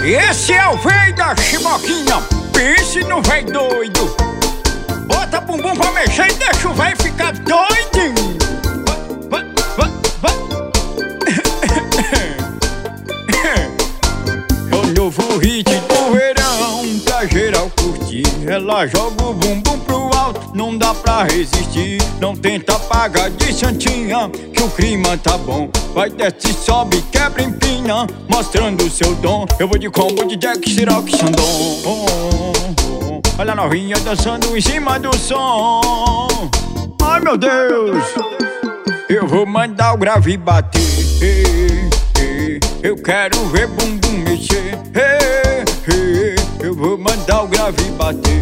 Esse é o véi da Chimoquinha, pense no véi doido. Bota bumbum pra mexer e deixa o véi ficar doidinho. É o novo hit do verão pra geral curtir. Ela joga o bumbum pro alto, não dá pra resistir. Não tenta pagar de santinha, que o clima tá bom. Vai, desce, sobe, quebra, empina, mostrando o seu dom. Eu vou de combo de Jack, Siroc, Xandão. Olha a novinha dançando em cima do som. Ai meu Deus, eu vou mandar o grave bater. Eu quero ver bumbum mexer. Eu vou mandar o grave bater.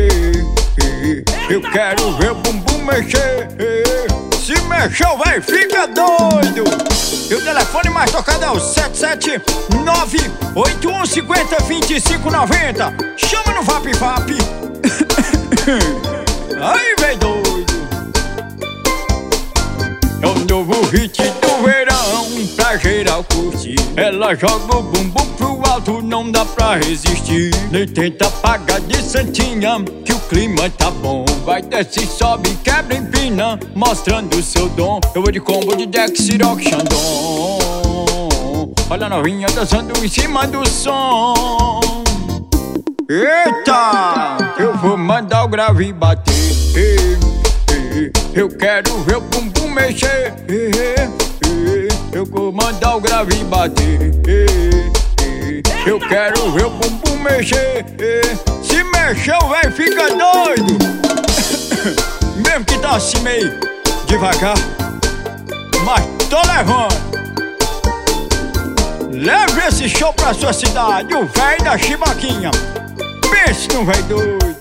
Eu quero ver o bumbum mexer. Se mexeu, vai, fica doido. E o telefone mais tocado é o 779-8150-2590. Chama no Vap Vap. Aí, vem doido. É o novo hit do verão pra geral curtir. Ela joga o bumbum pro alto, não dá pra resistir. Nem tenta pagar de santinha, que o clima tá bom. Vai, desce, sobe, quebra, empina, mostrando o seu dom. Eu vou de combo de Jack, Siroc, Xandão. Olha a novinha dançando em cima do som. Eita, eu vou mandar o grave bater. Eu quero ver o bumbum mexer. Eu vou mandar o grave bater. Eu quero ver o bumbum mexer. Se mexeu, véi, fica doido. Mesmo que tá assim meio devagar, mas tô levando. Leve esse show pra sua cidade, o véi da Chimoquinha. Pense no véi doido.